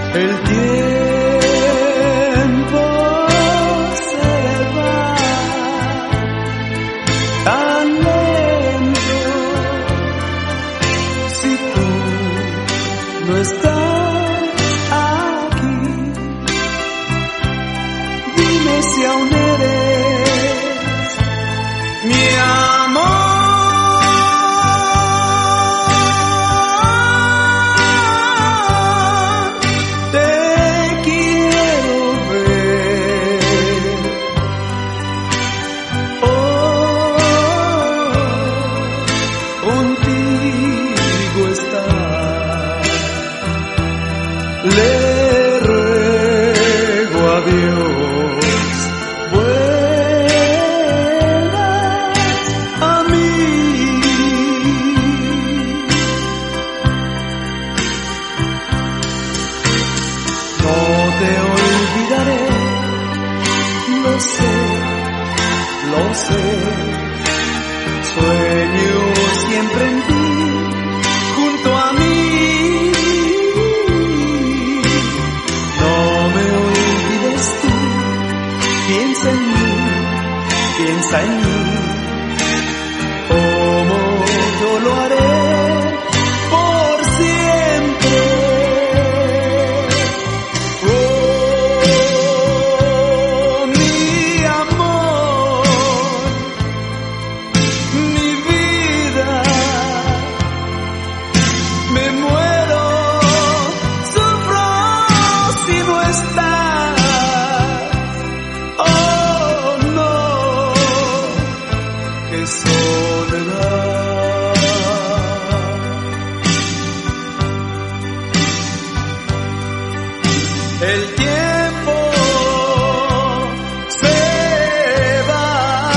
El tiempo se va tan lento. Si tú no estás aquí, dime si aún eres mi amor. Le ruego a Dios, vuelva a mí. No te olvidaré, lo sé, lo sé. Sueño siempre en ti, junto a mí. Piensa en mí, piensa en mí, como yo lo haré por siempre. Oh, mi amor, mi vida, me muero, sufro si no estás. Soledad. El tiempo se va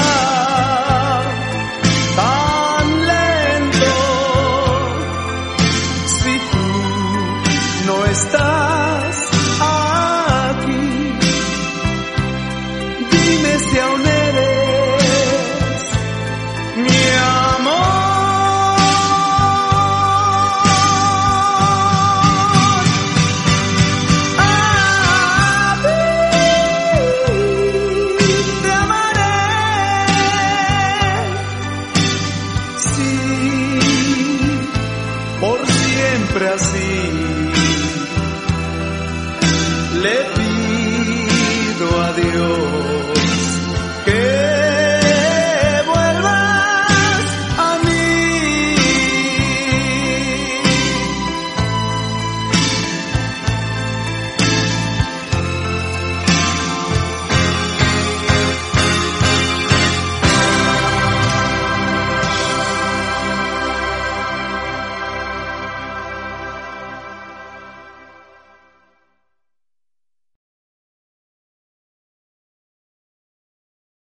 tan lento. Si tú no estás aquí, dime si aún eres mi amor. A ti te amaré, sí, por siempre así. Le